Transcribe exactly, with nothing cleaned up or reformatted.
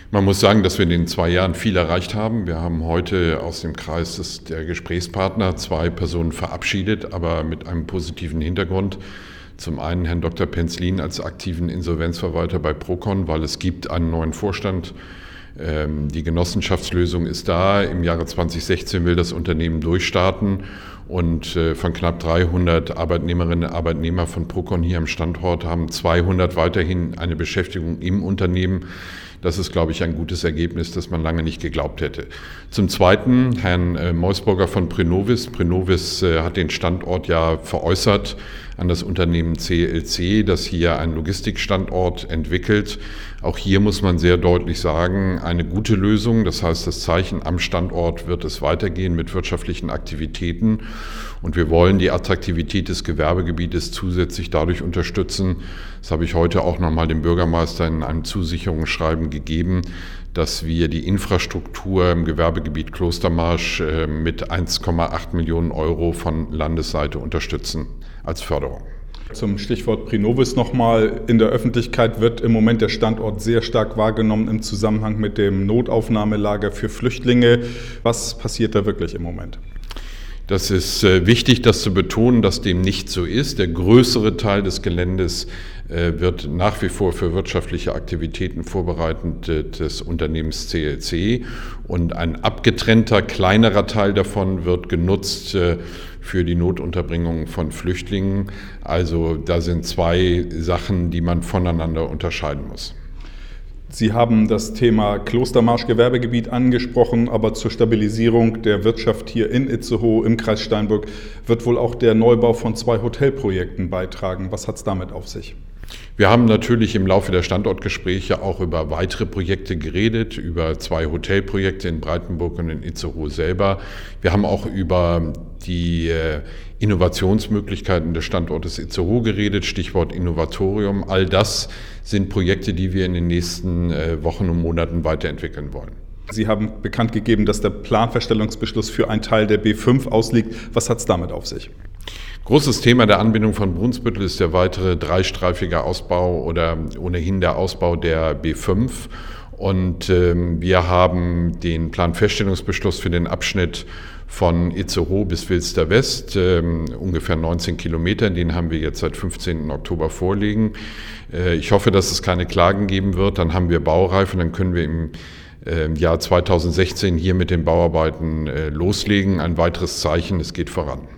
Man muss sagen, dass wir in den zwei Jahren viel erreicht haben. Wir haben heute aus dem Kreis des, der Gesprächspartner zwei Personen verabschiedet, aber mit einem positiven Hintergrund. Zum einen Herrn Doktor Penzlin als aktiven Insolvenzverwalter bei Procon, weil es gibt einen neuen Vorstand. Die Genossenschaftslösung ist da. Im Jahre zwanzig sechzehn will das Unternehmen durchstarten und von knapp dreihundert Arbeitnehmerinnen und Arbeitnehmern von Procon hier am Standort haben zweihundert weiterhin eine Beschäftigung im Unternehmen. Das ist, glaube ich, ein gutes Ergebnis, das man lange nicht geglaubt hätte. Zum Zweiten Herrn Meusburger von Prinovis. Prinovis hat den Standort ja veräußert an das Unternehmen C L C, das hier einen Logistikstandort entwickelt. Auch hier muss man sehr deutlich sagen, eine gute Lösung. Das heißt, das Zeichen am Standort wird es weitergehen mit wirtschaftlichen Aktivitäten. Und wir wollen die Attraktivität des Gewerbegebietes zusätzlich dadurch unterstützen. Das habe ich heute auch nochmal dem Bürgermeister in einem Zusicherungsschreiben gegeben, dass wir die Infrastruktur im Gewerbegebiet Klostermarsch mit eins Komma acht Millionen Euro von Landesseite unterstützen als Förderung. Zum Stichwort Prinovis nochmal. In der Öffentlichkeit wird im Moment der Standort sehr stark wahrgenommen im Zusammenhang mit dem Notaufnahmelager für Flüchtlinge. Was passiert da wirklich im Moment? Das ist wichtig, das zu betonen, dass dem nicht so ist. Der größere Teil des Geländes wird nach wie vor für wirtschaftliche Aktivitäten vorbereitend des Unternehmens C L C und ein abgetrennter, kleinerer Teil davon wird genutzt für die Notunterbringung von Flüchtlingen. Also da sind zwei Sachen, die man voneinander unterscheiden muss. Sie haben das Thema Klostermarsch Gewerbegebiet angesprochen, aber zur Stabilisierung der Wirtschaft hier in Itzehoe im Kreis Steinburg wird wohl auch der Neubau von zwei Hotelprojekten beitragen. Was hat es damit auf sich? Wir haben natürlich im Laufe der Standortgespräche auch über weitere Projekte geredet, über zwei Hotelprojekte in Breitenburg und in Itzehoe selber. Wir haben auch über die Innovationsmöglichkeiten des Standortes Itzehoe geredet, Stichwort Innovatorium. All das sind Projekte, die wir in den nächsten Wochen und Monaten weiterentwickeln wollen. Sie haben bekannt gegeben, dass der Planfeststellungsbeschluss für einen Teil der B fünf ausliegt. Was hat es damit auf sich? Großes Thema der Anbindung von Brunsbüttel ist der weitere dreistreifige Ausbau oder ohnehin der Ausbau der B fünf. Und ähm, wir haben den Planfeststellungsbeschluss für den Abschnitt von Itzehoe bis Wilster West, ähm, ungefähr neunzehn Kilometer, den haben wir jetzt seit fünfzehnten Oktober vorliegen. Äh, ich hoffe, dass es keine Klagen geben wird. Dann haben wir Baureife, dann können wir im äh, Jahr zweitausendsechzehn hier mit den Bauarbeiten äh, loslegen. Ein weiteres Zeichen, es geht voran.